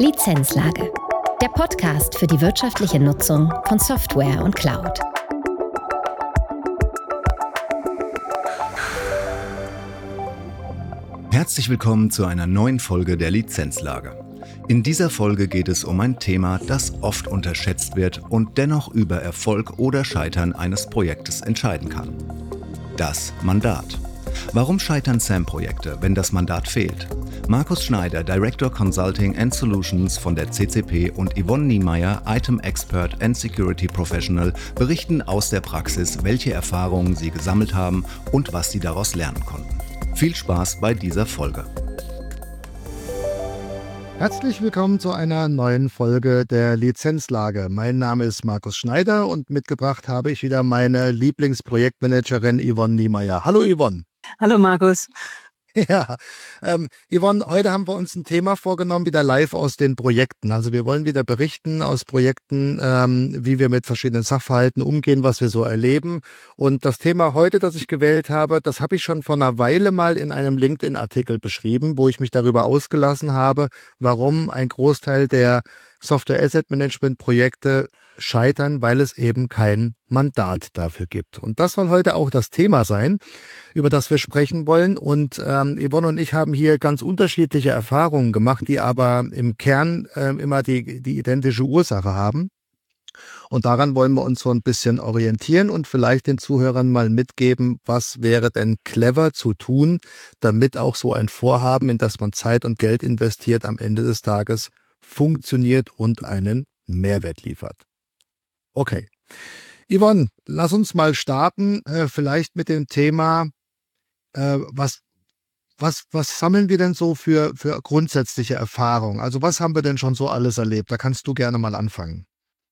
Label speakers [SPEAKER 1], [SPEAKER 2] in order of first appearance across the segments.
[SPEAKER 1] Lizenzlage. Der Podcast für die wirtschaftliche Nutzung von Software und Cloud.
[SPEAKER 2] Herzlich willkommen zu einer neuen Folge der Lizenzlage. In dieser Folge geht es um ein Thema, das oft unterschätzt wird und dennoch über Erfolg oder Scheitern eines Projektes entscheiden kann. Das Mandat. Warum scheitern SAM-Projekte, wenn das Mandat fehlt? Markus Schneider, Director Consulting and Solutions von der CCP und Yvonne Niemeyer, Item Expert and Security Professional, berichten aus der Praxis, welche Erfahrungen sie gesammelt haben und was sie daraus lernen konnten. Viel Spaß bei dieser Folge.
[SPEAKER 3] Herzlich willkommen zu einer neuen Folge der Lizenzlage. Mein Name ist Markus Schneider und mitgebracht habe ich wieder meine Lieblingsprojektmanagerin Yvonne Niemeyer. Hallo Yvonne.
[SPEAKER 4] Hallo Markus.
[SPEAKER 3] Ja, Yvonne, heute haben wir uns ein Thema vorgenommen, wieder live aus den Projekten. Also wir wollen wieder berichten aus Projekten, wie wir mit verschiedenen Sachverhalten umgehen, was wir so erleben. Und das Thema heute, das ich gewählt habe, das habe ich schon vor einer Weile mal in einem LinkedIn-Artikel beschrieben, wo ich mich darüber ausgelassen habe, warum ein Großteil der Software Asset Management Projekte scheitern, weil es eben kein Mandat dafür gibt. Und das soll heute auch das Thema sein, über das wir sprechen wollen. Und Yvonne und ich haben hier ganz unterschiedliche Erfahrungen gemacht, die aber im Kern immer die identische Ursache haben. Und daran wollen wir uns so ein bisschen orientieren und vielleicht den Zuhörern mal mitgeben, was wäre denn clever zu tun, damit auch so ein Vorhaben, in das man Zeit und Geld investiert, am Ende des Tages funktioniert und einen Mehrwert liefert. Okay. Yvonne, lass uns mal starten, vielleicht mit dem Thema, was sammeln wir denn so für grundsätzliche Erfahrungen? Also was haben wir denn schon so alles erlebt? Da kannst du gerne mal anfangen.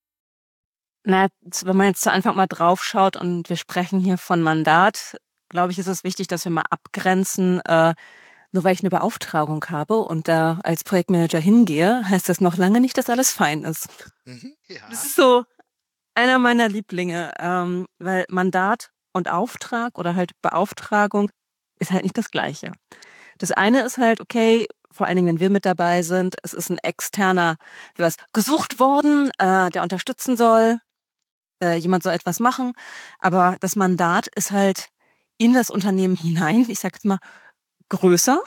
[SPEAKER 4] Na, wenn man jetzt zu Anfang mal drauf schaut und wir sprechen hier von Mandat, glaube ich, ist es wichtig, dass wir mal abgrenzen, nur weil ich eine Beauftragung habe und da als Projektmanager hingehe, heißt das noch lange nicht, dass alles fein ist.
[SPEAKER 3] Ja.
[SPEAKER 4] Das ist so einer meiner Lieblinge, weil Mandat und Auftrag oder halt Beauftragung ist halt nicht das Gleiche. Das eine ist halt, okay, vor allen Dingen, wenn wir mit dabei sind, es ist ein externer, was gesucht worden, der unterstützen soll, jemand soll etwas machen, aber das Mandat ist halt in das Unternehmen hinein, ich sag jetzt mal, größer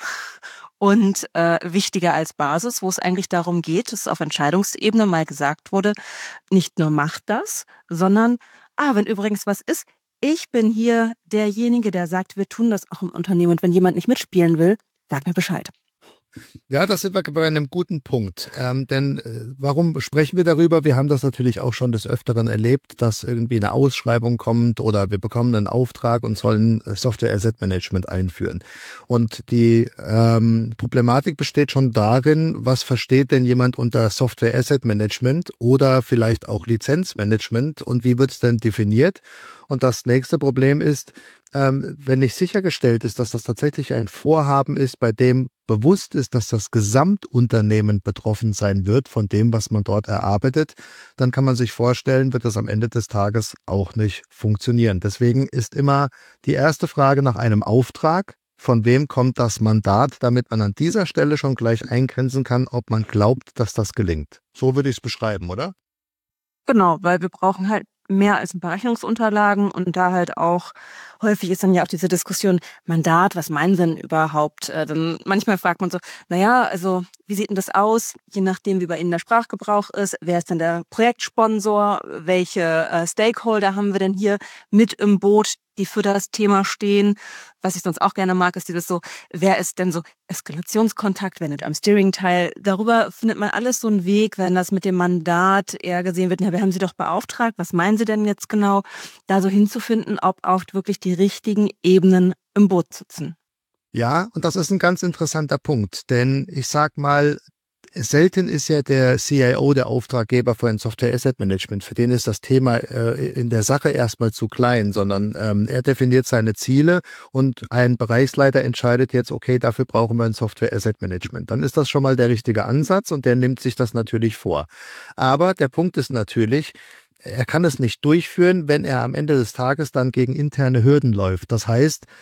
[SPEAKER 4] und wichtiger als Basis, wo es eigentlich darum geht, dass auf Entscheidungsebene mal gesagt wurde, nicht nur macht das, sondern, wenn übrigens was ist, ich bin hier derjenige, der sagt, wir tun das auch im Unternehmen und wenn jemand nicht mitspielen will, sag mir Bescheid.
[SPEAKER 3] Ja, das sind wir bei einem guten Punkt. Denn warum sprechen wir darüber? Wir haben das natürlich auch schon des Öfteren erlebt, dass irgendwie eine Ausschreibung kommt oder wir bekommen einen Auftrag und sollen Software Asset Management einführen. Und die Problematik besteht schon darin, was versteht denn jemand unter Software Asset Management oder vielleicht auch Lizenzmanagement und wie wird es denn definiert? Und das nächste Problem ist, wenn nicht sichergestellt ist, dass das tatsächlich ein Vorhaben ist, bei dem bewusst ist, dass das Gesamtunternehmen betroffen sein wird von dem, was man dort erarbeitet, dann kann man sich vorstellen, wird das am Ende des Tages auch nicht funktionieren. Deswegen ist immer die erste Frage nach einem Auftrag, von wem kommt das Mandat, damit man an dieser Stelle schon gleich eingrenzen kann, ob man glaubt, dass das gelingt. So würde ich es beschreiben, oder?
[SPEAKER 4] Genau, weil wir brauchen halt mehr als Berechnungsunterlagen und da halt auch häufig ist dann ja auch diese Diskussion, Mandat, was meinen Sie denn überhaupt? Dann manchmal fragt man so, naja, also wie sieht denn das aus? Je nachdem, wie bei Ihnen der Sprachgebrauch ist, wer ist denn der Projektsponsor? Welche Stakeholder haben wir denn hier mit im Boot, die für das Thema stehen? Was ich sonst auch gerne mag, ist dieses so, wer ist denn so Eskalationskontakt, wer nimmt am Steering-Teil? Darüber findet man alles so einen Weg, wenn das mit dem Mandat eher gesehen wird, na, wir haben Sie doch beauftragt, was meinen Sie denn jetzt genau? Da so hinzufinden, ob auch wirklich die richtigen Ebenen im Boot sitzen.
[SPEAKER 3] Ja, und das ist ein ganz interessanter Punkt, denn ich sag mal, selten ist ja der CIO der Auftraggeber für ein Software Asset Management. Für den ist das Thema in der Sache erstmal zu klein, sondern er definiert seine Ziele und ein Bereichsleiter entscheidet jetzt, okay, dafür brauchen wir ein Software Asset Management. Dann ist das schon mal der richtige Ansatz und der nimmt sich das natürlich vor. Aber der Punkt ist natürlich, er kann es nicht durchführen, wenn er am Ende des Tages dann gegen interne Hürden läuft. Das heißt,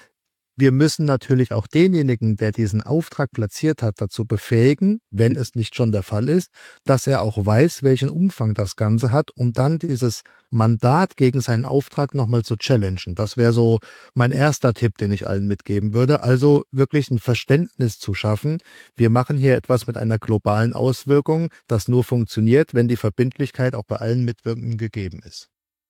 [SPEAKER 3] wir müssen natürlich auch denjenigen, der diesen Auftrag platziert hat, dazu befähigen, wenn es nicht schon der Fall ist, dass er auch weiß, welchen Umfang das Ganze hat, um dann dieses Mandat gegen seinen Auftrag nochmal zu challengen. Das wäre so mein erster Tipp, den ich allen mitgeben würde. Also wirklich ein Verständnis zu schaffen. Wir machen hier etwas mit einer globalen Auswirkung, das nur funktioniert, wenn die Verbindlichkeit auch bei allen Mitwirkenden gegeben ist.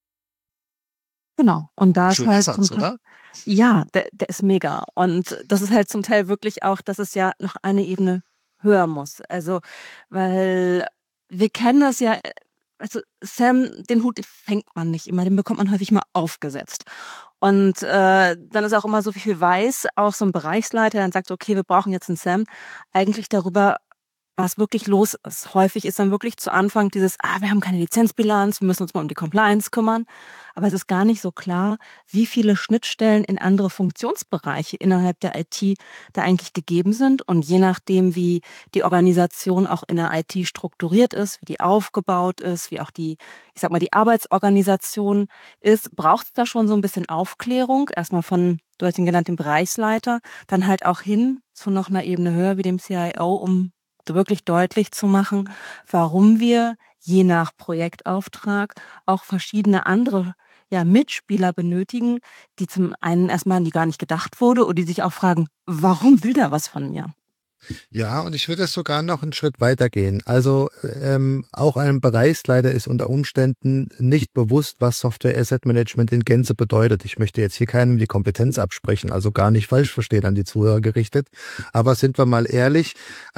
[SPEAKER 4] Genau. Und da ist
[SPEAKER 3] Schöner
[SPEAKER 4] halt
[SPEAKER 3] Satz, oder?
[SPEAKER 4] ja, der ist mega. Und das ist halt zum Teil wirklich auch, dass es ja noch eine Ebene höher muss. Also, weil wir kennen das ja, also Sam, den Hut den fängt man nicht immer, den bekommt man häufig mal aufgesetzt. Und dann ist auch immer so, wie viel weiß auch so ein Bereichsleiter, dann sagt, okay, wir brauchen jetzt einen Sam, eigentlich darüber, was wirklich los ist. Häufig ist dann wirklich zu Anfang dieses, wir haben keine Lizenzbilanz, wir müssen uns mal um die Compliance kümmern. Aber es ist gar nicht so klar, wie viele Schnittstellen in andere Funktionsbereiche innerhalb der IT da eigentlich gegeben sind. Und je nachdem, wie die Organisation auch in der IT strukturiert ist, wie die aufgebaut ist, wie auch die, ich sag mal, die Arbeitsorganisation ist, braucht es da schon so ein bisschen Aufklärung. Erstmal von, du hast ihn genannt, dem Bereichsleiter, dann halt auch hin zu noch einer Ebene höher wie dem CIO, um wirklich deutlich zu machen, warum wir je nach Projektauftrag auch verschiedene andere Mitspieler benötigen, die zum einen erstmal an die gar nicht gedacht wurde und die sich auch fragen, warum will der was von mir?
[SPEAKER 3] Ja, und ich würde es sogar noch einen Schritt weiter gehen. Also auch einem Bereichsleiter ist unter Umständen nicht bewusst, was Software Asset Management in Gänze bedeutet. Ich möchte jetzt hier keinem die Kompetenz absprechen, also gar nicht falsch verstehen an die Zuhörer gerichtet. Aber sind wir mal ehrlich,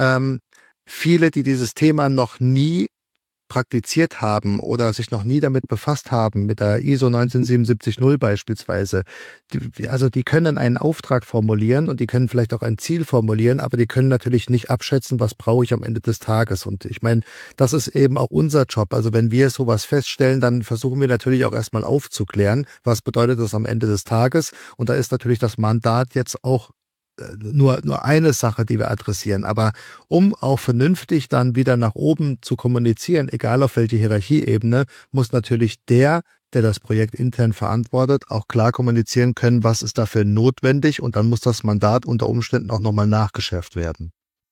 [SPEAKER 3] viele, die dieses Thema noch nie praktiziert haben oder sich noch nie damit befasst haben, mit der ISO 19770 beispielsweise, die können einen Auftrag formulieren und die können vielleicht auch ein Ziel formulieren, aber die können natürlich nicht abschätzen, was brauche ich am Ende des Tages. Und ich meine, das ist eben auch unser Job. Also wenn wir sowas feststellen, dann versuchen wir natürlich auch erstmal aufzuklären, was bedeutet das am Ende des Tages. Und da ist natürlich das Mandat jetzt auch nur eine Sache, die wir adressieren. Aber um auch vernünftig dann wieder nach oben zu kommunizieren, egal auf welche Hierarchieebene, muss natürlich der das Projekt intern verantwortet, auch klar kommunizieren können, was ist dafür notwendig, und dann muss das Mandat unter Umständen auch nochmal nachgeschärft werden.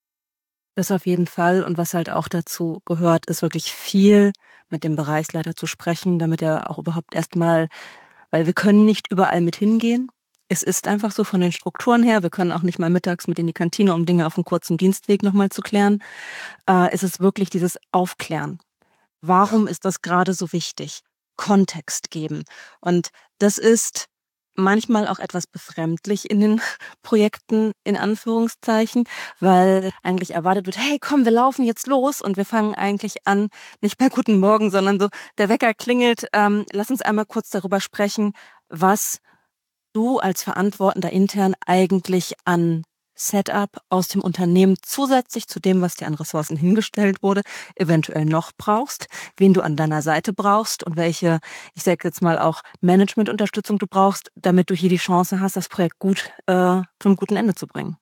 [SPEAKER 4] Das auf jeden Fall. Und was halt auch dazu gehört, ist wirklich viel mit dem Bereichsleiter zu sprechen, damit er auch überhaupt erstmal, weil wir können nicht überall mit hingehen. Es ist einfach so von den Strukturen her. Wir können auch nicht mal mittags mit in die Kantine, um Dinge auf einem kurzen Dienstweg nochmal zu klären. Es ist wirklich dieses Aufklären. Warum ist das gerade so wichtig? Kontext geben. Und das ist manchmal auch etwas befremdlich in den Projekten, in Anführungszeichen, weil eigentlich erwartet wird, hey, komm, wir laufen jetzt los, und wir fangen eigentlich an, nicht bei Guten Morgen, sondern so, der Wecker klingelt, lass uns einmal kurz darüber sprechen, was du als Verantwortender intern eigentlich an Setup aus dem Unternehmen zusätzlich zu dem, was dir an Ressourcen hingestellt wurde, eventuell noch brauchst, wen du an deiner Seite brauchst und welche, ich sage jetzt mal auch Managementunterstützung du brauchst, damit du hier die Chance hast, das Projekt gut zum guten Ende zu bringen.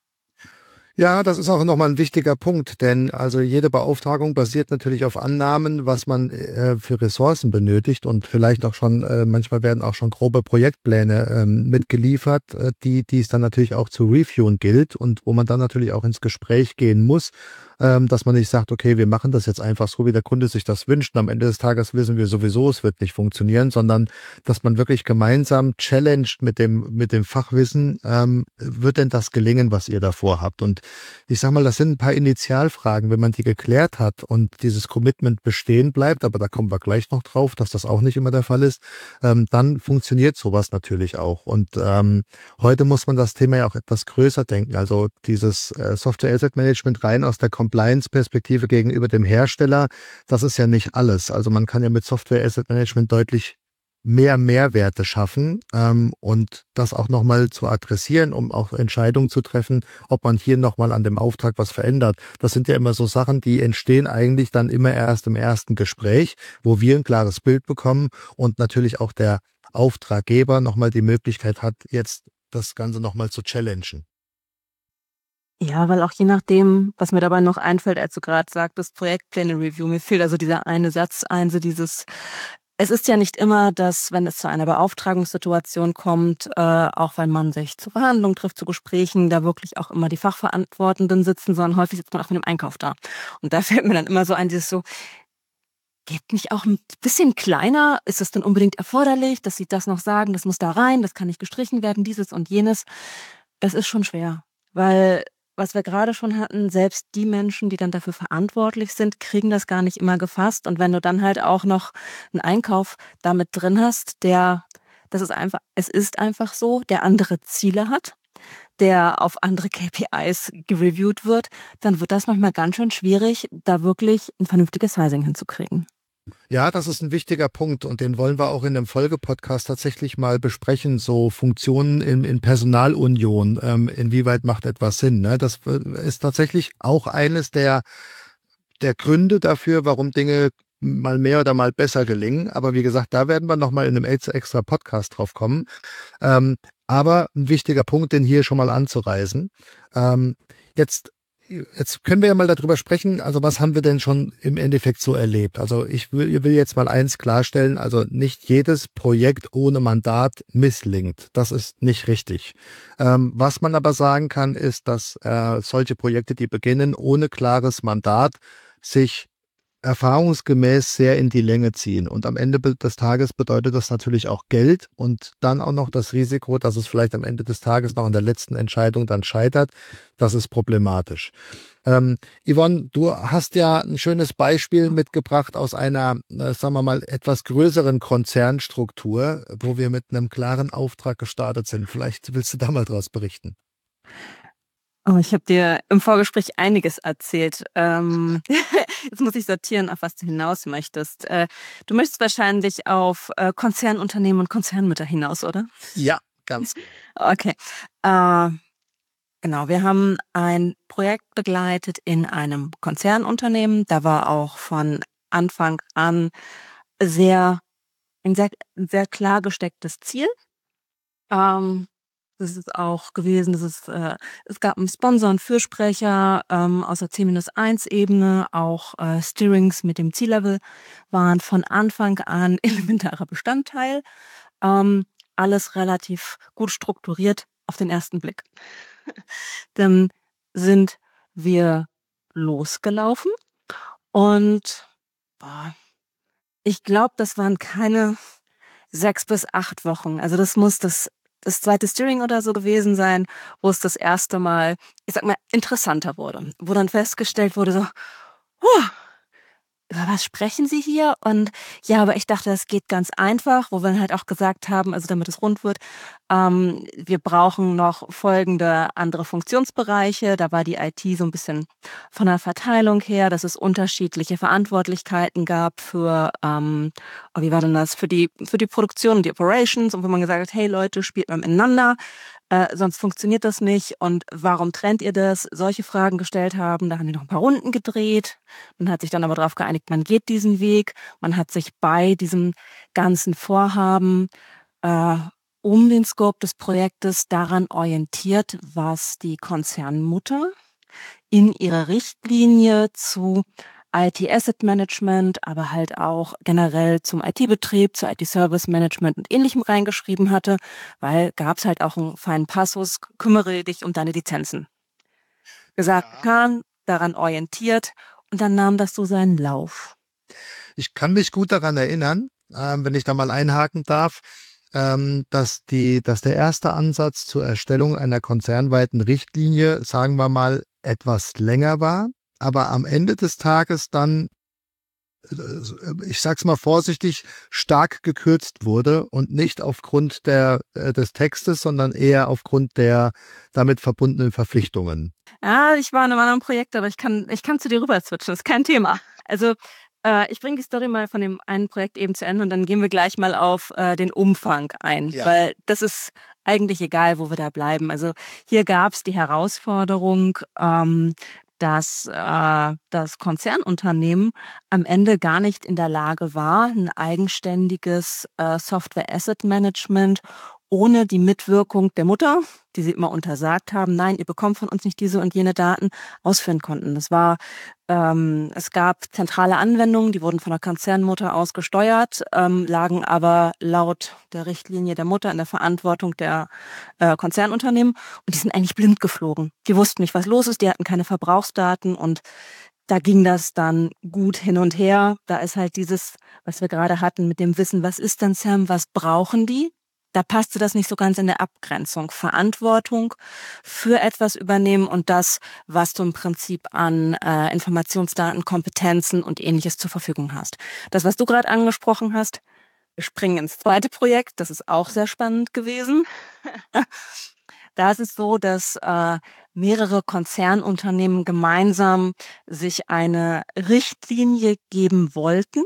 [SPEAKER 3] Ja, das ist auch nochmal ein wichtiger Punkt, denn also jede Beauftragung basiert natürlich auf Annahmen, was man für Ressourcen benötigt, und vielleicht auch schon, manchmal werden auch schon grobe Projektpläne mitgeliefert, die es dann natürlich auch zu reviewen gilt und wo man dann natürlich auch ins Gespräch gehen muss, dass man nicht sagt, okay, wir machen das jetzt einfach so, wie der Kunde sich das wünscht, und am Ende des Tages wissen wir sowieso, es wird nicht funktionieren, sondern dass man wirklich gemeinsam challenged mit dem Fachwissen, wird denn das gelingen, was ihr davor habt? Und ich sag mal, das sind ein paar Initialfragen. Wenn man die geklärt hat und dieses Commitment bestehen bleibt, aber da kommen wir gleich noch drauf, dass das auch nicht immer der Fall ist, dann funktioniert sowas natürlich auch. Und heute muss man das Thema ja auch etwas größer denken. Also dieses Software Asset Management rein aus der Compliance-Perspektive gegenüber dem Hersteller, das ist ja nicht alles. Also man kann ja mit Software Asset Management deutlich mehr Mehrwerte schaffen, und das auch nochmal zu adressieren, um auch Entscheidungen zu treffen, ob man hier nochmal an dem Auftrag was verändert. Das sind ja immer so Sachen, die entstehen eigentlich dann immer erst im ersten Gespräch, wo wir ein klares Bild bekommen und natürlich auch der Auftraggeber nochmal die Möglichkeit hat, jetzt das Ganze nochmal zu challengen.
[SPEAKER 4] Ja, weil auch je nachdem, was mir dabei noch einfällt, als du gerade sagtest, Projektpläne-Review, mir fehlt also dieser eine Satz ein, so dieses, es ist ja nicht immer, dass, wenn es zu einer Beauftragungssituation kommt, auch wenn man sich zur Verhandlung trifft, zu Gesprächen, da wirklich auch immer die Fachverantwortenden sitzen, sondern häufig sitzt man auch mit dem Einkauf da. Und da fällt mir dann immer so ein, dieses so, geht nicht auch ein bisschen kleiner? Ist es denn unbedingt erforderlich, dass Sie das noch sagen, das muss da rein, das kann nicht gestrichen werden, dieses und jenes? Das ist schon schwer, weil was wir gerade schon hatten, selbst die Menschen, die dann dafür verantwortlich sind, kriegen das gar nicht immer gefasst. Und wenn du dann halt auch noch einen Einkauf damit drin hast, es ist einfach so, der andere Ziele hat, der auf andere KPIs gereviewt wird, dann wird das manchmal ganz schön schwierig, da wirklich ein vernünftiges Sizing hinzukriegen.
[SPEAKER 3] Ja, das ist ein wichtiger Punkt und den wollen wir auch in dem Folgepodcast tatsächlich mal besprechen, so Funktionen in Personalunion, inwieweit macht etwas Sinn. Ne? Das ist tatsächlich auch eines der Gründe dafür, warum Dinge mal mehr oder mal besser gelingen. Aber wie gesagt, da werden wir nochmal in einem extra Podcast drauf kommen. Aber ein wichtiger Punkt, den hier schon mal anzureißen. Jetzt können wir ja mal darüber sprechen, also was haben wir denn schon im Endeffekt so erlebt? Also ich will jetzt mal eins klarstellen, also nicht jedes Projekt ohne Mandat misslingt. Das ist nicht richtig. Was man aber sagen kann, ist, dass solche Projekte, die beginnen ohne klares Mandat, sich erfahrungsgemäß sehr in die Länge ziehen. Und am Ende des Tages bedeutet das natürlich auch Geld und dann auch noch das Risiko, dass es vielleicht am Ende des Tages noch an der letzten Entscheidung dann scheitert. Das ist problematisch. Yvonne, du hast ja ein schönes Beispiel mitgebracht aus einer, sagen wir mal, etwas größeren Konzernstruktur, wo wir mit einem klaren Auftrag gestartet sind. Vielleicht willst du da mal draus berichten.
[SPEAKER 4] Oh, ich habe dir im Vorgespräch einiges erzählt. Jetzt muss ich sortieren, auf was du hinaus möchtest. Du möchtest wahrscheinlich auf Konzernunternehmen und Konzernmütter hinaus, oder?
[SPEAKER 3] Ja, ganz.
[SPEAKER 4] Okay. Genau, wir haben ein Projekt begleitet in einem Konzernunternehmen. Da war auch von Anfang an ein sehr klar gestecktes Ziel. Das ist auch gewesen, es gab einen Sponsor und Fürsprecher aus der C-1-Ebene, auch Steerings mit dem C-Level waren von Anfang an elementarer Bestandteil. Alles relativ gut strukturiert auf den ersten Blick. Dann sind wir losgelaufen und ich glaube, das waren keine 6 bis 8 Wochen. Also das muss das zweite Steering oder so gewesen sein, wo es das erste Mal, ich sag mal, interessanter wurde. Wo dann festgestellt wurde so, über was sprechen Sie hier? Und ja, aber ich dachte, das geht ganz einfach, wo wir dann halt auch gesagt haben, also damit es rund wird, wir brauchen noch folgende andere Funktionsbereiche. Da war die IT so ein bisschen von der Verteilung her, dass es unterschiedliche Verantwortlichkeiten gab für, wie war denn das, für die Produktion und die Operations und wo man gesagt hat, hey Leute, spielt mal miteinander. Sonst funktioniert das nicht und warum trennt ihr das? Solche Fragen gestellt haben, da haben die noch ein paar Runden gedreht. Man hat sich dann aber darauf geeinigt, man geht diesen Weg. Man hat sich bei diesem ganzen Vorhaben um den Scope des Projektes daran orientiert, was die Konzernmutter in ihrer Richtlinie zu IT-Asset Management, aber halt auch generell zum IT-Betrieb, zu IT-Service Management und Ähnlichem reingeschrieben hatte, weil gab's halt auch einen feinen Passus, kümmere dich um deine Lizenzen. Gesagt, Kahn, daran orientiert und dann nahm das so seinen Lauf.
[SPEAKER 3] Ich kann mich gut daran erinnern, wenn ich da mal einhaken darf, dass der erste Ansatz zur Erstellung einer konzernweiten Richtlinie, sagen wir mal, etwas länger war, aber am Ende des Tages dann, ich sag's mal vorsichtig, stark gekürzt wurde und nicht aufgrund des Textes, sondern eher aufgrund der damit verbundenen Verpflichtungen.
[SPEAKER 4] Ja, ich war in einem anderen Projekt, aber ich kann zu dir rüber switchen, das ist kein Thema. Also ich bringe die Story mal von dem einen Projekt eben zu Ende und dann gehen wir gleich mal auf den Umfang ein, weil das ist eigentlich egal, wo wir da bleiben. Also hier gab's die Herausforderung, dass das Konzernunternehmen am Ende gar nicht in der Lage war, ein eigenständiges Software Asset Management ohne die Mitwirkung der Mutter, die sie immer untersagt haben, nein, ihr bekommt von uns nicht diese und jene Daten, ausführen konnten. Es gab zentrale Anwendungen, die wurden von der Konzernmutter aus gesteuert, lagen aber laut der Richtlinie der Mutter in der Verantwortung der Konzernunternehmen und die sind eigentlich blind geflogen. Die wussten nicht, was los ist, die hatten keine Verbrauchsdaten und da ging das dann gut hin und her. Da ist halt dieses, was wir gerade hatten mit dem Wissen, was ist denn SAM, was brauchen die? Da passte das nicht so ganz in der Abgrenzung. Verantwortung für etwas übernehmen und das, was du im Prinzip an Informationsdaten, Kompetenzen und Ähnliches zur Verfügung hast. Das, was du gerade angesprochen hast, wir springen ins zweite Projekt, das ist auch sehr spannend gewesen. Da ist es so, dass mehrere Konzernunternehmen gemeinsam sich eine Richtlinie geben wollten,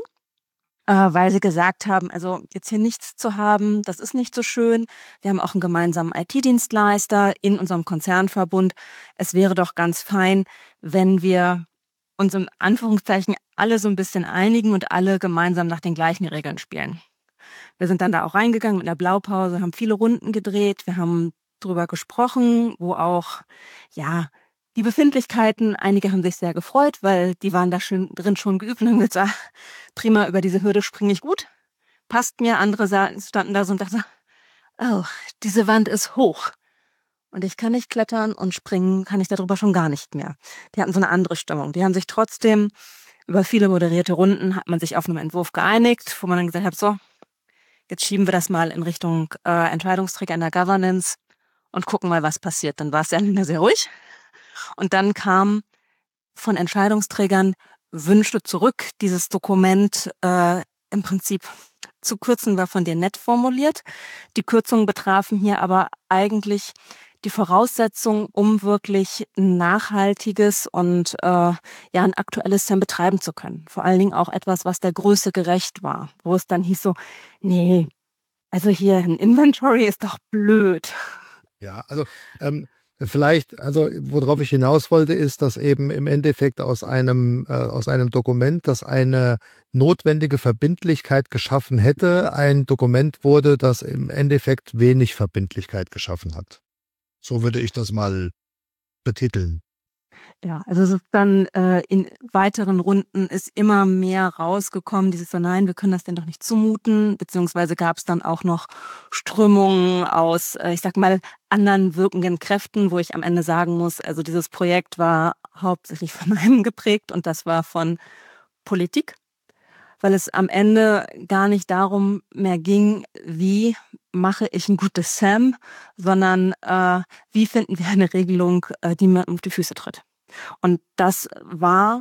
[SPEAKER 4] weil sie gesagt haben, also jetzt hier nichts zu haben, das ist nicht so schön. Wir haben auch einen gemeinsamen IT-Dienstleister in unserem Konzernverbund. Es wäre doch ganz fein, wenn wir uns in Anführungszeichen alle so ein bisschen einigen und alle gemeinsam nach den gleichen Regeln spielen. Wir sind dann da auch reingegangen mit einer Blaupause, haben viele Runden gedreht, wir haben drüber gesprochen, wo auch, ja, die Befindlichkeiten, einige haben sich sehr gefreut, weil die waren da drin schon geübt und haben gesagt, prima, über diese Hürde springe ich gut, passt mir. Andere standen da so und dachten, oh, diese Wand ist hoch und ich kann nicht klettern und springen kann ich darüber schon gar nicht mehr. Die hatten so eine andere Stimmung. Die haben sich trotzdem, über viele moderierte Runden hat man sich auf einen Entwurf geeinigt, wo man dann gesagt hat, so, jetzt schieben wir das mal in Richtung Entscheidungsträger in der Governance und gucken mal, was passiert. Dann war es sehr ruhig. Und dann kam von Entscheidungsträgern Wünsche zurück. Dieses Dokument im Prinzip zu kürzen war von dir nett formuliert. Die Kürzungen betrafen hier aber eigentlich die Voraussetzung, um wirklich ein nachhaltiges und ein aktuelles SAM betreiben zu können. Vor allen Dingen auch etwas, was der Größe gerecht war. Wo es dann hieß so, nee, also hier ein Inventory ist doch blöd.
[SPEAKER 3] Ja, also vielleicht, also worauf ich hinaus wollte, ist, dass eben im Endeffekt aus einem Dokument, das eine notwendige Verbindlichkeit geschaffen hätte, ein Dokument wurde, das im Endeffekt wenig Verbindlichkeit geschaffen hat. So würde ich das mal betiteln.
[SPEAKER 4] Ja, also es ist dann in weiteren Runden ist immer mehr rausgekommen, dieses so, nein, wir können das denn doch nicht zumuten, beziehungsweise gab es dann auch noch Strömungen aus, ich sag mal, anderen wirkenden Kräften, wo ich am Ende sagen muss, also dieses Projekt war hauptsächlich von einem geprägt und das war von Politik, weil es am Ende gar nicht darum mehr ging, wie mache ich ein gutes SAM, sondern wie finden wir eine Regelung, die mir auf die Füße tritt. Und das war,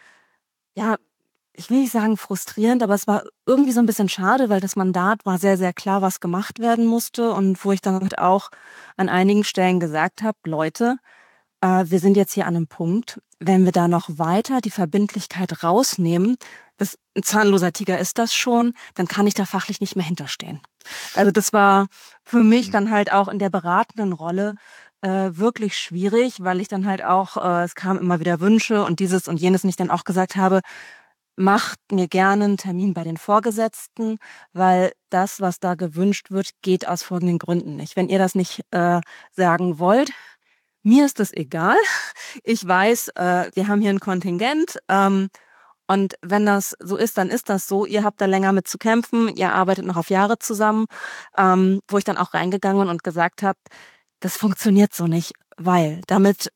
[SPEAKER 4] ja, ich will nicht sagen frustrierend, aber es war irgendwie so ein bisschen schade, weil das Mandat war sehr, sehr klar, was gemacht werden musste und wo ich dann halt auch an einigen Stellen gesagt habe, Leute, wir sind jetzt hier an einem Punkt, wenn wir da noch weiter die Verbindlichkeit rausnehmen, ein zahnloser Tiger ist das schon, dann kann ich da fachlich nicht mehr hinterstehen. Also das war für mich dann halt auch in der beratenden Rolle wirklich schwierig, weil ich dann halt auch, es kamen immer wieder Wünsche und dieses und jenes und ich dann auch gesagt habe, macht mir gerne einen Termin bei den Vorgesetzten, weil das, was da gewünscht wird, geht aus folgenden Gründen nicht. Wenn ihr das nicht sagen wollt, mir ist das egal. Ich weiß, wir haben hier ein Kontingent und wenn das so ist, dann ist das so. Ihr habt da länger mit zu kämpfen, ihr arbeitet noch auf Jahre zusammen, wo ich dann auch reingegangen bin und gesagt habe, das funktioniert so nicht, weil damit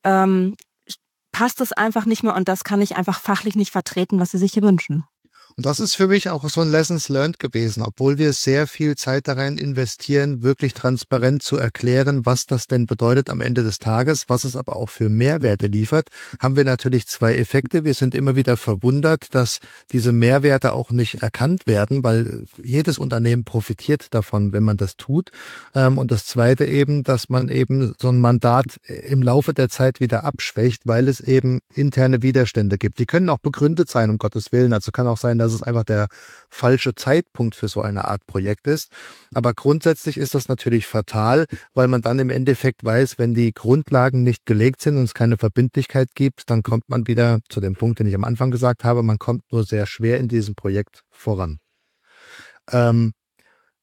[SPEAKER 4] passt es einfach nicht mehr und das kann ich einfach fachlich nicht vertreten, was sie sich hier wünschen.
[SPEAKER 3] Und das ist für mich auch so ein Lessons learned gewesen, obwohl wir sehr viel Zeit darin investieren, wirklich transparent zu erklären, was das denn bedeutet am Ende des Tages, was es aber auch für Mehrwerte liefert, haben wir natürlich zwei Effekte. Wir sind immer wieder verwundert, dass diese Mehrwerte auch nicht erkannt werden, weil jedes Unternehmen profitiert davon, wenn man das tut. Und das Zweite eben, dass man eben so ein Mandat im Laufe der Zeit wieder abschwächt, weil es eben interne Widerstände gibt. Die können auch begründet sein, um Gottes Willen. Also kann auch sein, dass es einfach der falsche Zeitpunkt für so eine Art Projekt ist. Aber grundsätzlich ist das natürlich fatal, weil man dann im Endeffekt weiß, wenn die Grundlagen nicht gelegt sind und es keine Verbindlichkeit gibt, dann kommt man wieder zu dem Punkt, den ich am Anfang gesagt habe, man kommt nur sehr schwer in diesem Projekt voran.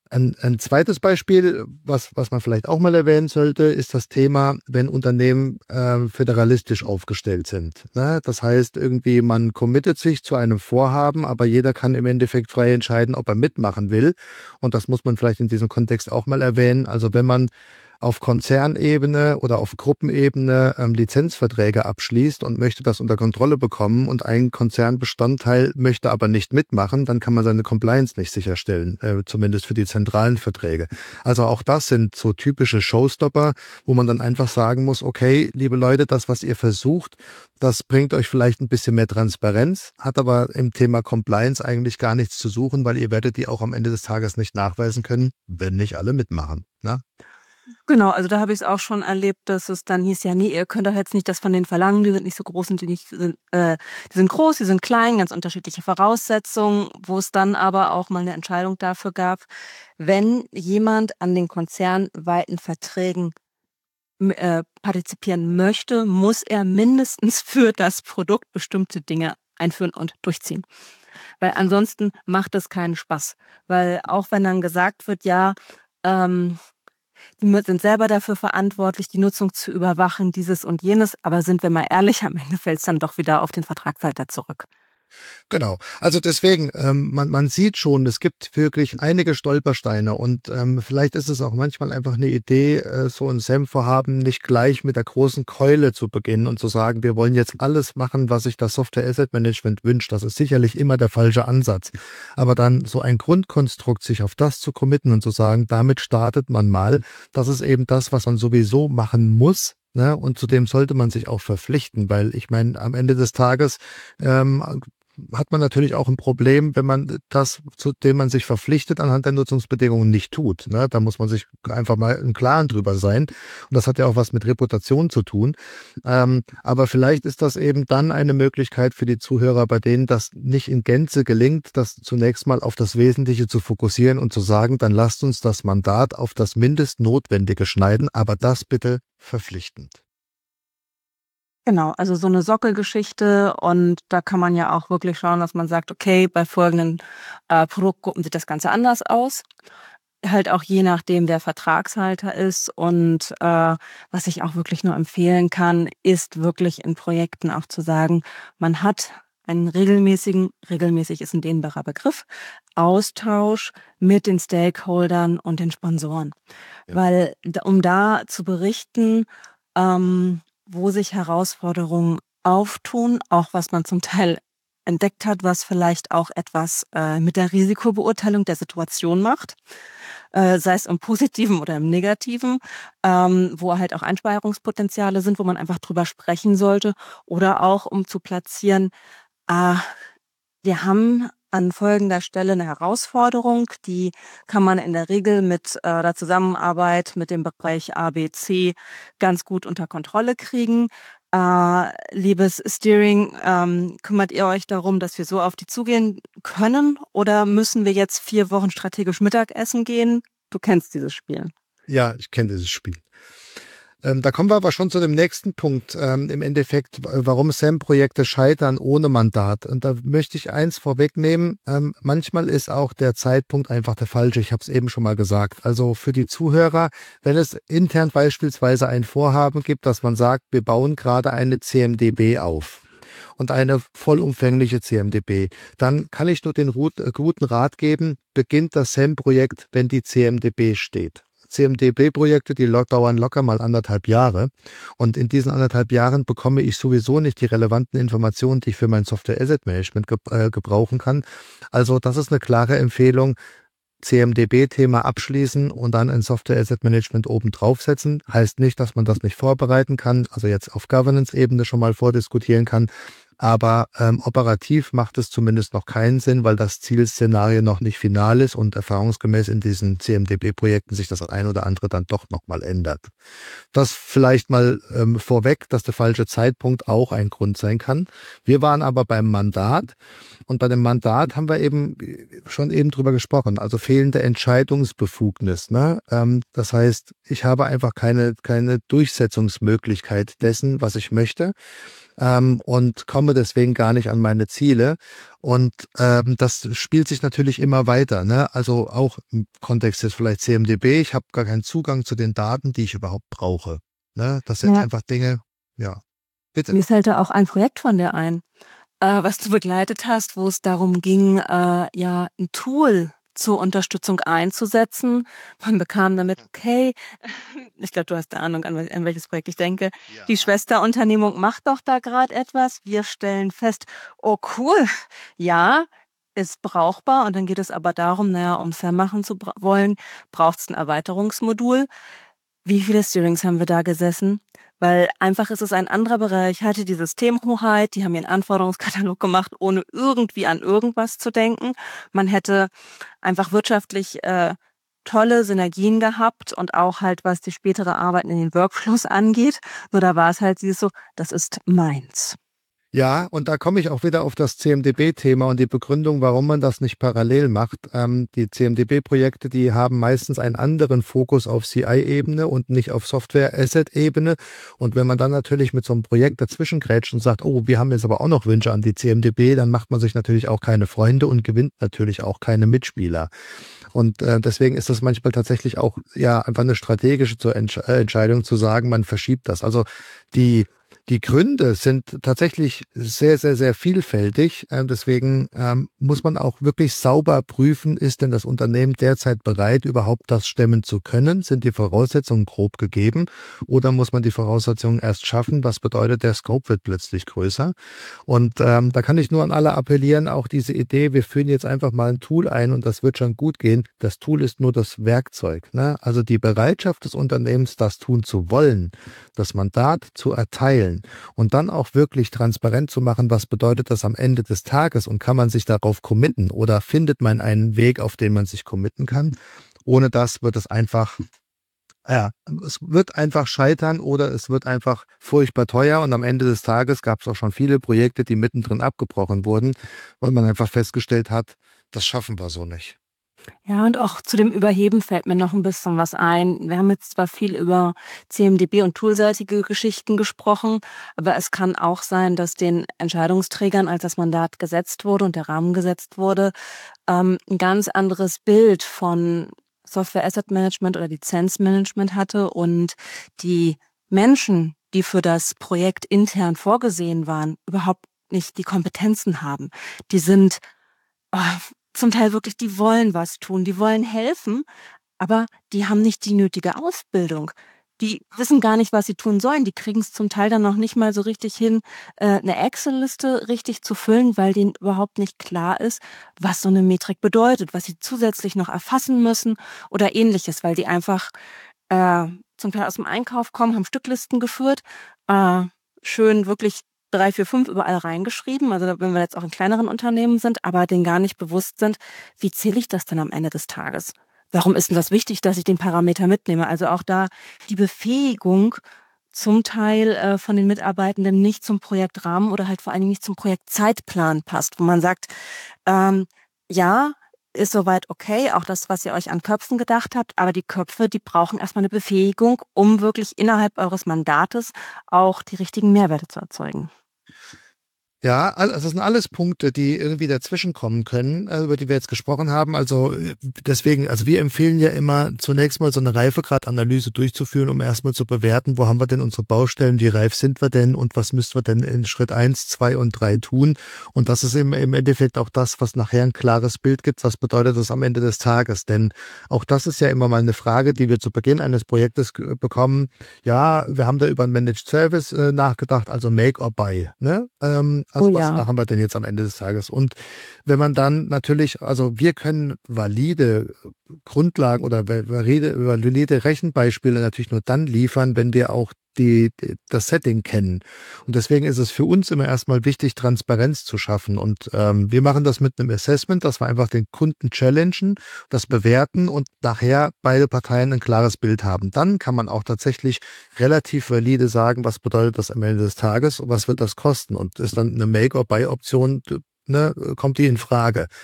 [SPEAKER 3] Ein zweites Beispiel, was man vielleicht auch mal erwähnen sollte, ist das Thema, wenn Unternehmen föderalistisch aufgestellt sind. Ne? Das heißt, irgendwie man committet sich zu einem Vorhaben, aber jeder kann im Endeffekt frei entscheiden, ob er mitmachen will. Und das muss man vielleicht in diesem Kontext auch mal erwähnen. Also wenn man auf Konzernebene oder auf Gruppenebene Lizenzverträge abschließt und möchte das unter Kontrolle bekommen und ein Konzernbestandteil möchte aber nicht mitmachen, dann kann man seine Compliance nicht sicherstellen, zumindest für die zentralen Verträge. Also auch das sind so typische Showstopper, wo man dann einfach sagen muss, okay, liebe Leute, das, was ihr versucht, das bringt euch vielleicht ein bisschen mehr Transparenz, hat aber im Thema Compliance eigentlich gar nichts zu suchen, weil ihr werdet die auch am Ende des Tages nicht nachweisen können, wenn nicht alle mitmachen. Ne?
[SPEAKER 4] Genau, also da habe ich es auch schon erlebt, dass es dann hieß, ja, nee, ihr könnt doch jetzt nicht das von denen verlangen, die sind nicht so groß und die sind groß, die sind klein, ganz unterschiedliche Voraussetzungen, wo es dann aber auch mal eine Entscheidung dafür gab, wenn jemand an den konzernweiten Verträgen partizipieren möchte, muss er mindestens für das Produkt bestimmte Dinge einführen und durchziehen. Weil ansonsten macht es keinen Spaß. Weil auch wenn dann gesagt wird, ja, die sind selber dafür verantwortlich, die Nutzung zu überwachen, dieses und jenes. Aber sind wir mal ehrlich, am Ende fällt es dann doch wieder auf den Vertragshalter zurück.
[SPEAKER 3] Genau. Also deswegen, man sieht schon, es gibt wirklich einige Stolpersteine und vielleicht ist es auch manchmal einfach eine Idee, so ein SAM-Vorhaben nicht gleich mit der großen Keule zu beginnen und zu sagen, wir wollen jetzt alles machen, was sich das Software Asset Management wünscht. Das ist sicherlich immer der falsche Ansatz. Aber dann so ein Grundkonstrukt, sich auf das zu committen und zu sagen, damit startet man mal. Das ist eben das, was man sowieso machen muss. Ne? Und zudem sollte man sich auch verpflichten, weil ich meine, am Ende des Tages hat man natürlich auch ein Problem, wenn man das, zu dem man sich verpflichtet, anhand der Nutzungsbedingungen nicht tut. Ne? Da muss man sich einfach mal im Klaren drüber sein. Und das hat ja auch was mit Reputation zu tun. Aber vielleicht ist das eben dann eine Möglichkeit für die Zuhörer, bei denen das nicht in Gänze gelingt, das zunächst mal auf das Wesentliche zu fokussieren und zu sagen, dann lasst uns das Mandat auf das Mindestnotwendige schneiden, aber das bitte verpflichtend.
[SPEAKER 4] Genau, also so eine Sockelgeschichte und da kann man ja auch wirklich schauen, dass man sagt, okay, bei folgenden Produktgruppen sieht das Ganze anders aus. Halt auch je nachdem, wer Vertragshalter ist und was ich auch wirklich nur empfehlen kann, ist wirklich in Projekten auch zu sagen, man hat einen regelmäßig ist ein dehnbarer Begriff, Austausch mit den Stakeholdern und den Sponsoren.
[SPEAKER 3] Ja.
[SPEAKER 4] Weil um da zu berichten, wo sich Herausforderungen auftun, auch was man zum Teil entdeckt hat, was vielleicht auch etwas mit der Risikobeurteilung der Situation macht, sei es im Positiven oder im Negativen, wo halt auch Einsparungspotenziale sind, wo man einfach drüber sprechen sollte oder auch um zu platzieren, wir haben an folgender Stelle eine Herausforderung, die kann man in der Regel mit der Zusammenarbeit mit dem Bereich ABC ganz gut unter Kontrolle kriegen. Liebes Steering, kümmert ihr euch darum, dass wir so auf die zugehen können oder müssen wir jetzt 4 Wochen strategisch Mittagessen gehen? Du kennst dieses Spiel.
[SPEAKER 3] Ja, ich kenne dieses Spiel. Da kommen wir aber schon zu dem nächsten Punkt, im Endeffekt, warum SAM-Projekte scheitern ohne Mandat. Und da möchte ich eins vorwegnehmen, manchmal ist auch der Zeitpunkt einfach der falsche, ich habe es eben schon mal gesagt. Also für die Zuhörer, wenn es intern beispielsweise ein Vorhaben gibt, dass man sagt, wir bauen gerade eine CMDB auf und eine vollumfängliche CMDB, dann kann ich nur den guten Rat geben, beginnt das SAM-Projekt, wenn die CMDB steht. CMDB-Projekte, die dauern locker mal 1,5 Jahre. Und in diesen 1,5 Jahren bekomme ich sowieso nicht die relevanten Informationen, die ich für mein Software Asset Management gebrauchen kann. Also das ist eine klare Empfehlung. CMDB-Thema abschließen und dann ein Software Asset Management oben draufsetzen. Heißt nicht, dass man das nicht vorbereiten kann, also jetzt auf Governance-Ebene schon mal vordiskutieren kann. Aber operativ macht es zumindest noch keinen Sinn, weil das Zielszenario noch nicht final ist und erfahrungsgemäß in diesen CMDB-Projekten sich das ein oder andere dann doch nochmal ändert. Das vielleicht mal vorweg, dass der falsche Zeitpunkt auch ein Grund sein kann. Wir waren aber beim Mandat und bei dem Mandat haben wir eben schon drüber gesprochen, also fehlende Entscheidungsbefugnis. Ne? Das heißt, ich habe einfach keine Durchsetzungsmöglichkeit dessen, was ich möchte. und komme deswegen gar nicht an meine Ziele. Und das spielt sich natürlich immer weiter, ne? Also auch im Kontext jetzt vielleicht CMDB, ich habe gar keinen Zugang zu den Daten, die ich überhaupt brauche. Ne? Das sind
[SPEAKER 4] Ja,
[SPEAKER 3] einfach Dinge, ja, bitte.
[SPEAKER 4] mir fällt da auch ein Projekt von dir ein, was du begleitet hast, wo es darum ging, ja, ein Tool zur Unterstützung einzusetzen. Man bekam damit, okay, ich glaube, du hast eine Ahnung, an welches Projekt ich denke. Die Schwesterunternehmung macht doch da gerade etwas. Wir stellen fest, oh cool, ja, ist brauchbar. Und dann geht es aber darum, naja, um es ja machen zu wollen, braucht es ein Erweiterungsmodul. Wie viele Steerings haben wir da gesessen? Weil einfach ist es ein anderer Bereich, hatte die Systemhoheit, die haben ihren Anforderungskatalog gemacht, ohne irgendwie an irgendwas zu denken. Man hätte einfach wirtschaftlich tolle Synergien gehabt und auch halt, was die spätere Arbeit in den Workflows angeht. Nur da war es halt dieses so, das ist meins.
[SPEAKER 3] Ja, und da komme ich auch wieder auf das CMDB-Thema und die Begründung, warum man das nicht parallel macht. Die CMDB-Projekte, die haben meistens einen anderen Fokus auf CI-Ebene und nicht auf Software-Asset-Ebene. Und wenn man dann natürlich mit so einem Projekt dazwischen grätscht und sagt, oh, wir haben jetzt aber auch noch Wünsche an die CMDB, dann macht man sich natürlich auch keine Freunde und gewinnt natürlich auch keine Mitspieler. Und deswegen ist das manchmal tatsächlich auch ja einfach eine strategische Entscheidung zu sagen, man verschiebt das. Also die Gründe sind tatsächlich sehr, sehr, sehr vielfältig. Deswegen muss man auch wirklich sauber prüfen, ist denn das Unternehmen derzeit bereit, überhaupt das stemmen zu können? Sind die Voraussetzungen grob gegeben? Oder muss man die Voraussetzungen erst schaffen? Was bedeutet, der Scope wird plötzlich größer? Und da kann ich nur an alle appellieren, auch diese Idee, wir führen jetzt einfach mal ein Tool ein und das wird schon gut gehen. Das Tool ist nur das Werkzeug, ne? Also die Bereitschaft des Unternehmens, das tun zu wollen, das Mandat zu erteilen, und dann auch wirklich transparent zu machen, was bedeutet das am Ende des Tages und kann man sich darauf committen oder findet man einen Weg, auf den man sich committen kann. Ohne das wird es einfach, ja, es wird einfach scheitern oder es wird einfach furchtbar teuer und am Ende des Tages gab es auch schon viele Projekte, die mittendrin abgebrochen wurden, weil man einfach festgestellt hat, das schaffen wir so nicht.
[SPEAKER 4] Ja, und auch zu dem Überheben fällt mir noch ein bisschen was ein. Wir haben jetzt zwar viel über CMDB und toolseitige Geschichten gesprochen, aber es kann auch sein, dass den Entscheidungsträgern, als das Mandat gesetzt wurde und der Rahmen gesetzt wurde, ein ganz anderes Bild von Software Asset Management oder Lizenzmanagement hatte und die Menschen, die für das Projekt intern vorgesehen waren, überhaupt nicht die Kompetenzen haben. Die sind zum Teil wirklich, die wollen was tun, die wollen helfen, aber die haben nicht die nötige Ausbildung. Die wissen gar nicht, was sie tun sollen. Die kriegen es zum Teil dann noch nicht mal so richtig hin, eine Excel-Liste richtig zu füllen, weil denen überhaupt nicht klar ist, was so eine Metrik bedeutet, was sie zusätzlich noch erfassen müssen oder ähnliches, weil die einfach zum Teil aus dem Einkauf kommen, haben Stücklisten geführt, schön wirklich 3, 4, 5 überall reingeschrieben, also wenn wir jetzt auch in kleineren Unternehmen sind, aber denen gar nicht bewusst sind, wie zähle ich das denn am Ende des Tages? Warum ist denn das wichtig, dass ich den Parameter mitnehme? Also auch da die Befähigung zum Teil von den Mitarbeitenden nicht zum Projektrahmen oder halt vor allen Dingen nicht zum Projektzeitplan passt, wo man sagt, ja, ist soweit okay, auch das, was ihr euch an Köpfen gedacht habt, aber die Köpfe, die brauchen erstmal eine Befähigung, um wirklich innerhalb eures Mandates auch die richtigen Mehrwerte zu erzeugen.
[SPEAKER 3] Ja, also das sind alles Punkte, die irgendwie dazwischen kommen können, über die wir jetzt gesprochen haben. Also deswegen, also wir empfehlen ja immer zunächst mal so eine Reifegradanalyse durchzuführen, um erstmal zu bewerten, wo haben wir denn unsere Baustellen, wie reif sind wir denn und was müssen wir denn in Schritt 1, 2 und 3 tun. Und das ist im Endeffekt auch das, was nachher ein klares Bild gibt, was bedeutet das am Ende des Tages. Denn auch das ist ja immer mal eine Frage, die wir zu Beginn eines Projektes bekommen. Ja, wir haben da über einen Managed Service nachgedacht, also Make or Buy, ne? Also was machen wir denn jetzt am Ende des Tages? Und wenn man dann natürlich, also wir können valide Grundlagen oder valide Rechenbeispiele natürlich nur dann liefern, wenn wir auch das Setting kennen. Und deswegen ist es für uns immer erstmal wichtig, Transparenz zu schaffen. Und wir machen das mit einem Assessment, dass wir einfach den Kunden challengen, das bewerten und nachher beide Parteien ein klares Bild haben. Dann kann man auch tatsächlich relativ valide sagen, was bedeutet das am Ende des Tages und was wird das kosten. Und ist dann eine Make-or-Buy-Option, ne, kommt die in Frage.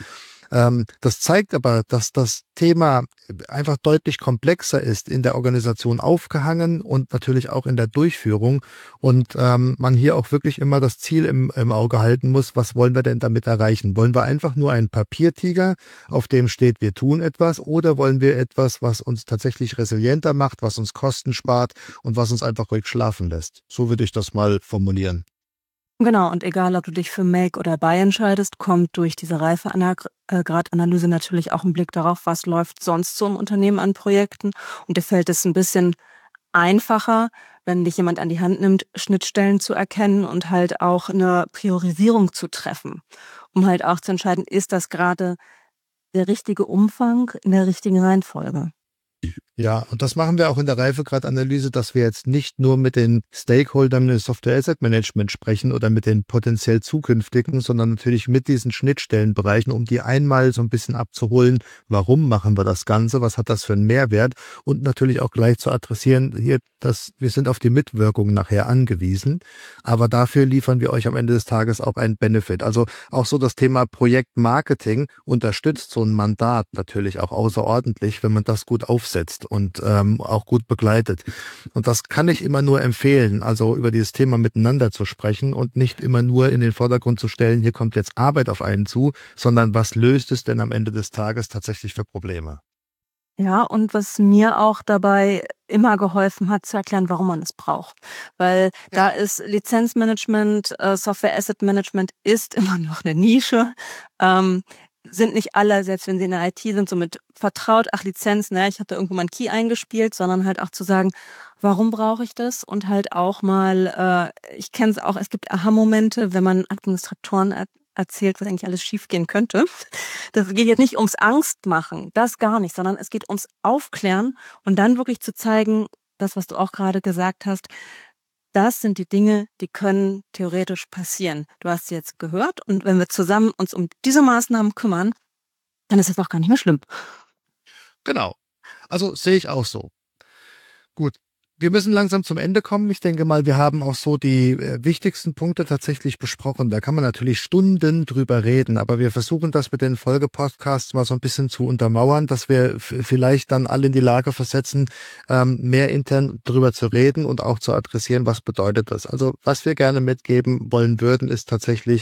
[SPEAKER 3] Das zeigt aber, dass das Thema einfach deutlich komplexer ist, in der Organisation aufgehangen und natürlich auch in der Durchführung. Und man hier auch wirklich immer das Ziel im Auge halten muss, was wollen wir denn damit erreichen? Wollen wir einfach nur einen Papiertiger, auf dem steht, wir tun etwas, oder wollen wir etwas, was uns tatsächlich resilienter macht, was uns Kosten spart und was uns einfach ruhig schlafen lässt? So würde ich das mal formulieren.
[SPEAKER 4] Genau, und egal, ob du dich für Make oder Buy entscheidest, kommt durch diese Reifegradanalyse natürlich auch ein Blick darauf, was läuft sonst so im Unternehmen an Projekten. Und dir fällt es ein bisschen einfacher, wenn dich jemand an die Hand nimmt, Schnittstellen zu erkennen und halt auch eine Priorisierung zu treffen, um halt auch zu entscheiden, ist das gerade der richtige Umfang in der richtigen Reihenfolge.
[SPEAKER 3] Ja, und das machen wir auch in der Reifegradanalyse, dass wir jetzt nicht nur mit den Stakeholdern im Software Asset Management sprechen oder mit den potenziell zukünftigen, sondern natürlich mit diesen Schnittstellenbereichen, um die einmal so ein bisschen abzuholen, warum machen wir das Ganze, was hat das für einen Mehrwert, und natürlich auch gleich zu adressieren, hier, dass wir sind auf die Mitwirkung nachher angewiesen, aber dafür liefern wir euch am Ende des Tages auch einen Benefit. Also auch so das Thema Projektmarketing unterstützt so ein Mandat natürlich auch außerordentlich, wenn man das gut aufsetzt und auch gut begleitet. Und das kann ich immer nur empfehlen, also über dieses Thema miteinander zu sprechen und nicht immer nur in den Vordergrund zu stellen, hier kommt jetzt Arbeit auf einen zu, sondern was löst es denn am Ende des Tages tatsächlich für Probleme?
[SPEAKER 4] Ja, und was mir auch dabei immer geholfen hat, zu erklären, warum man es braucht. Weil da ist Lizenzmanagement, Software Asset Management ist immer noch eine Nische. Sind nicht alle, selbst wenn sie in der IT sind, somit vertraut, ach Lizenz, ne, ich hatte irgendwo mal einen Key eingespielt, sondern halt auch zu sagen, warum brauche ich das? Und halt auch mal, ich kenne es auch, es gibt Aha-Momente, wenn man Administratoren erzählt, was eigentlich alles schiefgehen könnte. Das geht jetzt nicht ums Angstmachen, das gar nicht, sondern es geht ums Aufklären und dann wirklich zu zeigen, das, was du auch gerade gesagt hast, das sind die Dinge, die können theoretisch passieren. Du hast sie jetzt gehört und wenn wir zusammen uns um diese Maßnahmen kümmern, dann ist es auch gar nicht mehr schlimm.
[SPEAKER 3] Genau. Also sehe ich auch so. Gut. Wir müssen langsam zum Ende kommen. Ich denke mal, wir haben auch so die wichtigsten Punkte tatsächlich besprochen. Da kann man natürlich Stunden drüber reden, aber wir versuchen das mit den Folgepodcasts mal so ein bisschen zu untermauern, dass wir vielleicht dann alle in die Lage versetzen, mehr intern drüber zu reden und auch zu adressieren, was bedeutet das. Also was wir gerne mitgeben wollen würden, ist tatsächlich,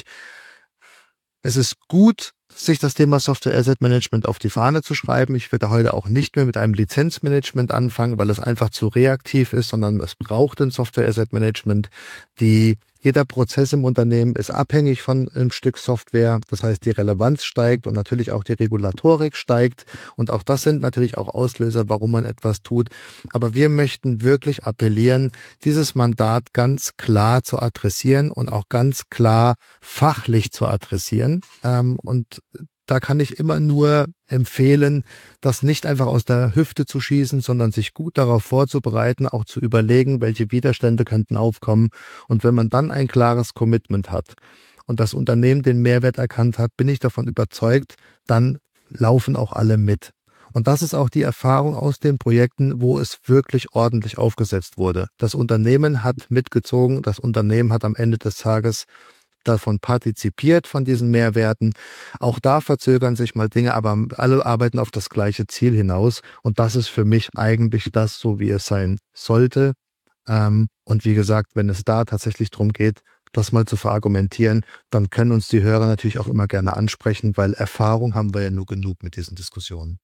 [SPEAKER 3] es ist gut, sich das Thema Software Asset Management auf die Fahne zu schreiben. Ich werde heute auch nicht mehr mit einem Lizenzmanagement anfangen, weil es einfach zu reaktiv ist, sondern es braucht ein Software Asset Management. Jeder Prozess im Unternehmen ist abhängig von einem Stück Software. Das heißt, die Relevanz steigt und natürlich auch die Regulatorik steigt. Und auch das sind natürlich auch Auslöser, warum man etwas tut. Aber wir möchten wirklich appellieren, dieses Mandat ganz klar zu adressieren und auch ganz klar fachlich zu adressieren. Und da kann ich immer nur empfehlen, das nicht einfach aus der Hüfte zu schießen, sondern sich gut darauf vorzubereiten, auch zu überlegen, welche Widerstände könnten aufkommen. Und wenn man dann ein klares Commitment hat und das Unternehmen den Mehrwert erkannt hat, bin ich davon überzeugt, dann laufen auch alle mit. Und das ist auch die Erfahrung aus den Projekten, wo es wirklich ordentlich aufgesetzt wurde. Das Unternehmen hat mitgezogen, das Unternehmen hat am Ende des Tages davon partizipiert, von diesen Mehrwerten. Auch da verzögern sich mal Dinge, aber alle arbeiten auf das gleiche Ziel hinaus. Und das ist für mich eigentlich das, so wie es sein sollte. Und wie gesagt, wenn es da tatsächlich darum geht, das mal zu verargumentieren, dann können uns die Hörer natürlich auch immer gerne ansprechen, weil Erfahrung haben wir ja nur genug mit diesen Diskussionen.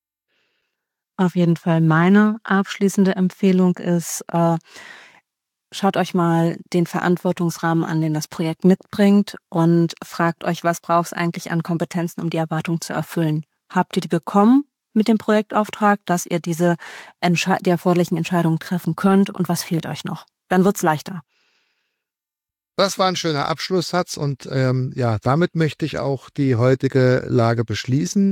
[SPEAKER 4] Auf jeden Fall meine abschließende Empfehlung ist, schaut euch mal den Verantwortungsrahmen an, den das Projekt mitbringt und fragt euch, was braucht es eigentlich an Kompetenzen, um die Erwartung zu erfüllen. Habt ihr die bekommen mit dem Projektauftrag, dass ihr die erforderlichen Entscheidungen treffen könnt und was fehlt euch noch? Dann wird's leichter.
[SPEAKER 3] Das war ein schöner Abschlusssatz und damit möchte ich auch die heutige Lage beschließen.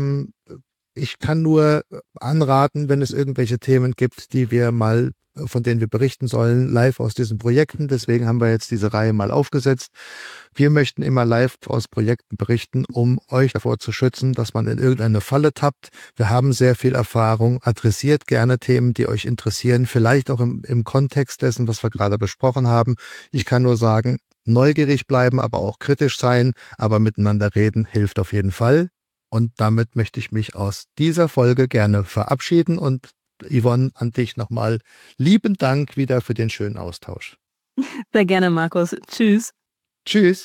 [SPEAKER 3] Ich kann nur anraten, wenn es irgendwelche Themen gibt, von denen wir berichten sollen, live aus diesen Projekten. Deswegen haben wir jetzt diese Reihe mal aufgesetzt. Wir möchten immer live aus Projekten berichten, um euch davor zu schützen, dass man in irgendeine Falle tappt. Wir haben sehr viel Erfahrung. Adressiert gerne Themen, die euch interessieren, vielleicht auch im Kontext dessen, was wir gerade besprochen haben. Ich kann nur sagen, neugierig bleiben, aber auch kritisch sein, aber miteinander reden hilft auf jeden Fall. Und damit möchte ich mich aus dieser Folge gerne verabschieden. Und Yvonne, an dich nochmal lieben Dank wieder für den schönen Austausch.
[SPEAKER 4] Sehr gerne, Markus. Tschüss.
[SPEAKER 3] Tschüss.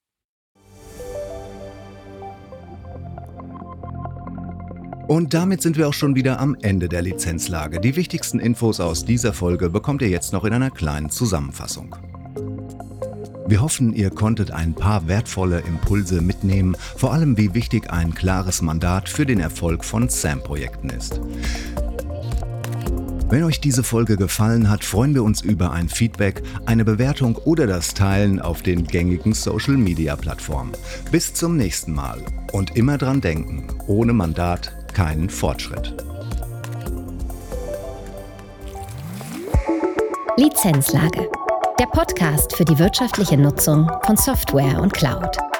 [SPEAKER 2] Und damit sind wir auch schon wieder am Ende der Lizenzlage. Die wichtigsten Infos aus dieser Folge bekommt ihr jetzt noch in einer kleinen Zusammenfassung. Wir hoffen, ihr konntet ein paar wertvolle Impulse mitnehmen, vor allem wie wichtig ein klares Mandat für den Erfolg von SAM-Projekten ist. Wenn euch diese Folge gefallen hat, freuen wir uns über ein Feedback, eine Bewertung oder das Teilen auf den gängigen Social-Media-Plattformen. Bis zum nächsten Mal und immer dran denken, ohne Mandat keinen Fortschritt.
[SPEAKER 1] Lizenzlage. Der Podcast für die wirtschaftliche Nutzung von Software und Cloud.